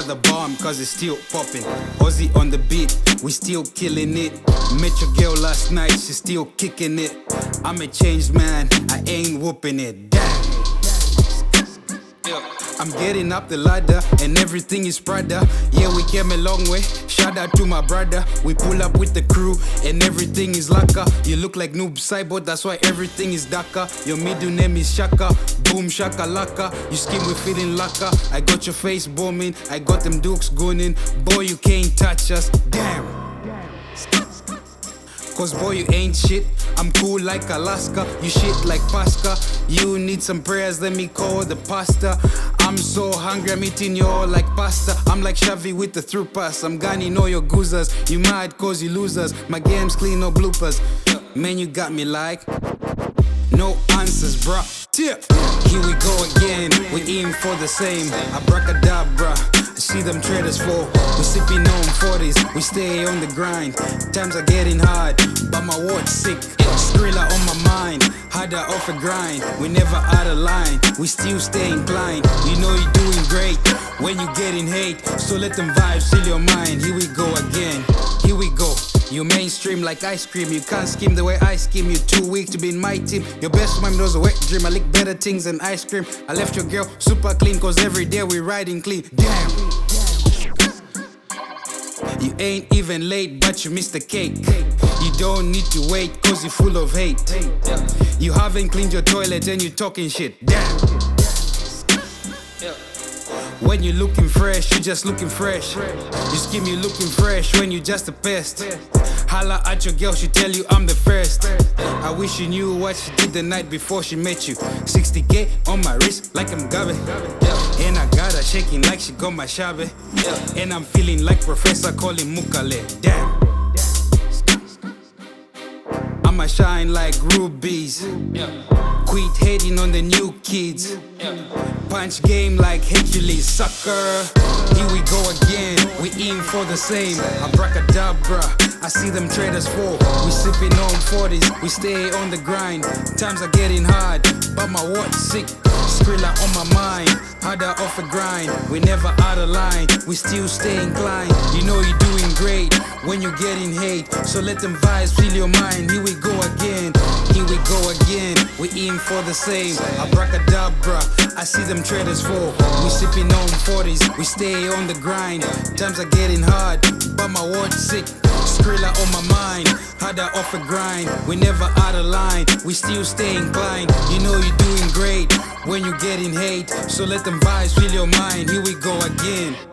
another bomb cause it's still popping. Aussie on the beat, we still killing it. Met your girl last night, she still kicking it. I'm a changed man, I ain't whooping it. Damn. I'm getting up the ladder and everything is Prada. Yeah, we came a long way. Shout out to my brother. We pull up with the crew and everything is lacquer. You look like Noob Cyborg, that's why everything is Daka. Your middle name is Shaka. Boom Shaka Laka. You skin with feeling lacquer. I got your face booming. I got them dukes gunning. Boy, you can't touch us. Damn. Cause boy, you ain't shit. I'm cool like Alaska, you shit like Pasca. You need some prayers, let me call the pastor. I'm so hungry, I'm eating you all like pasta. I'm like Xavi with the through pass. I'm gunning all your goozers. You mad cause you losers. My game's clean, no bloopers. Man, you got me like no answers, bruh. Here we go again, we aim for the same. Abracadabra, I see them traders fall. We sipping on 40s, we stay on the grind. Times are getting hard, but my watch sick. Skrilla on my mind, harder off a grind. We never out of line, we still stay inclined. You know you're doing great when you getting hate. So let them vibes fill your mind. Here we go again, here we go. You mainstream like ice cream. You can't scheme the way I scheme. You're too weak to be in my team. Your best man was a wet dream. I lick better things than ice cream. I left your girl super clean cause every day we riding clean. Damn. You ain't even late but you missed the cake. You don't need to wait cause you're full of hate. You haven't cleaned your toilet and you talking shit. Damn. When you looking fresh, you just looking fresh. You skim, you looking fresh when you just a pest. Holla at your girl, she tell you I'm the first. I wish you knew what she did the night before she met you. 60K on my wrist like I'm Gabe. And I got her shaking like she got my shabe. And I'm feeling like Professor calling Mukale. Damn. I'ma shine like rubies. Quit hating on the new kids. Punch game like Hercules, sucker. Here we go again, we aim for the same. Abracadabra, I see them traders fall. We sipping on 40s, we stay on the grind. Times are getting hard, but my watch sick. Skrilla on my mind, harder off a grind. We never out of line, we still stay inclined. You know you're doing great when you're getting hate. So let them vibes fill your mind. Here we go again, here we go again. We aim for the same. Abracadabra, I see them traders fall. We sipping on 40s, we stay on the grind. Times are getting hard, but my watch sick. Skrilla on my mind, harder off a grind. We never out of line, we still stay inclined. You know you're doing great when you're getting hate. So let them vibes fill your mind. Here we go again.